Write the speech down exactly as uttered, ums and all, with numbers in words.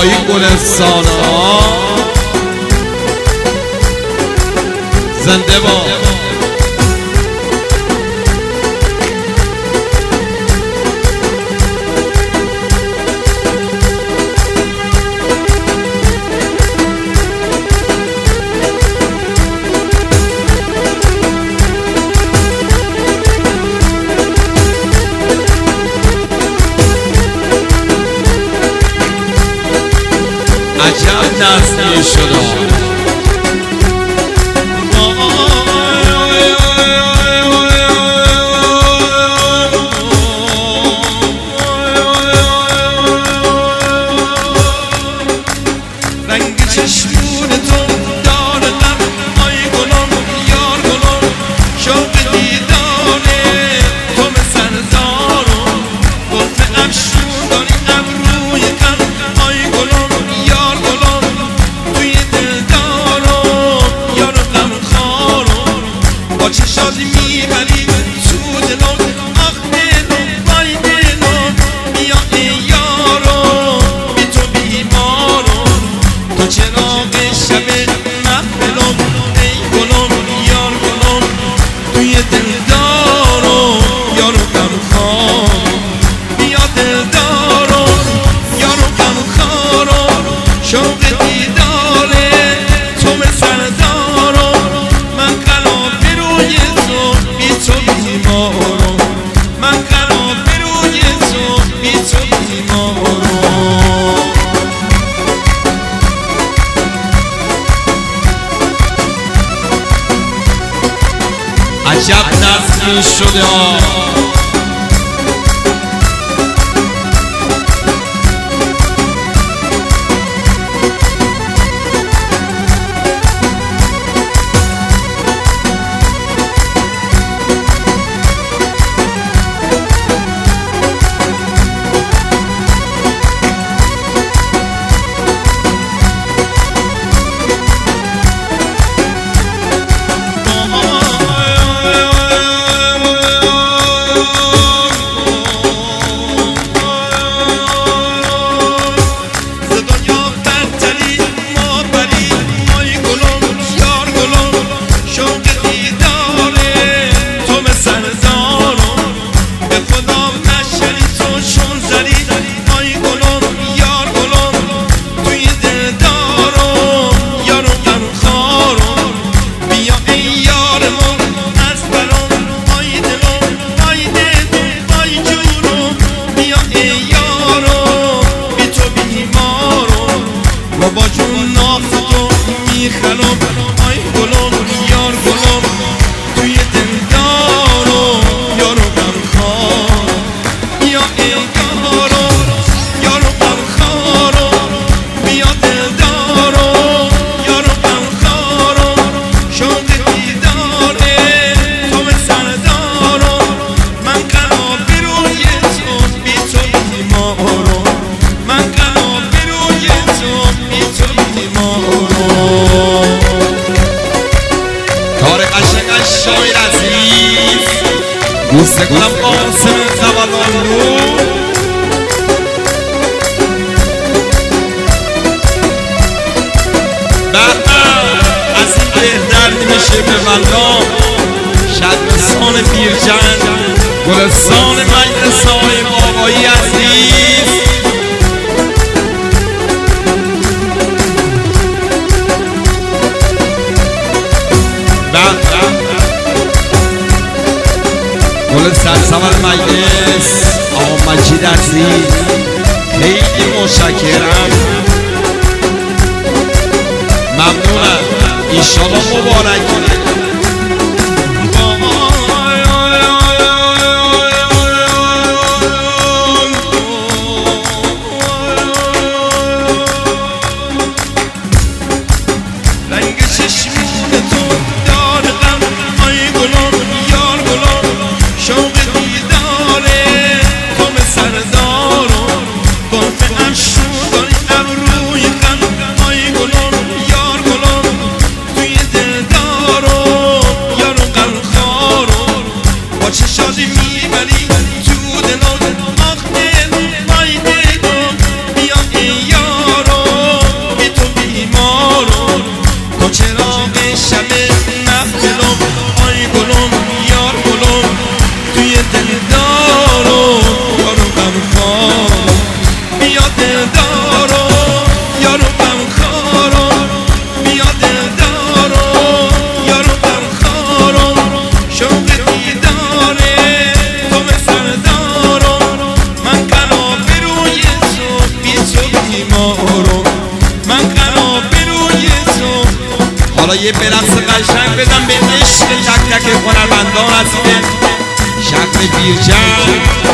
بابایی گلستان ها زنده باد. عجب نسلی شده رنگ چشمون تو داره غم آی گلم یار گلم شوق دیداره تو به سردارم گفت افشون داری ابروی کم آی گلم یار گلم توی دل دارم یار غم خارم با چشات میبری تو دلم آخ دلم وای دلم بیا ای یارم بی تو بیمارم تو چراغ شب محفلم ای گلم یار گلم توی دل دارم یار غم خارم بیا دل دارم یار غم خارم شوق دیداره تو به سردارم من قلاب روی تو بی تو بیمارم من قلاب روی تو بی تو بیمارم. عجب نسلی شده ها با جون ناف تو میخلم آی گلم یار گلم توی دل دارم یارو غم خارم بیا ای یارم یارو غم خارم بیا دل دارم یارو غم خارم شوق دیداره تو به سردارم من قلاب روی تو بی تو بیمارم من قلاب روی تو بی تو بیمارم. کار قشنگ از شاعر عزیز دوست کنم قاسم قبلان رو بعد از این بهتر نمیشه به ملام شدستان بیرجن گلستان مجلس های بابایی عزیز گل سرسبل مجلس آقا مجید عزیز خیلی متشکرم ممنونم ایشالا مبارک رنگ چشمون تو داره غم آی گلم یار گلم شوق دیداره تو به سردارم گلف افشون داری ابروی غم آی گلم یار گلم توی دل دارم تو چراغ شب محفلم آی گلم یار گلم توی دلدارم یارو غمخوارم بیا دلدارم یارو غمخوارم بیا دلدارم یارو غمخوارم شوق دیداره تو به سردارم من قنا بروی تو بی تو بیمارم من قنا بروی تو. حالا یه برقص قشنگ بدم به عشق تک تک هنرمندان از شهر بیرجند.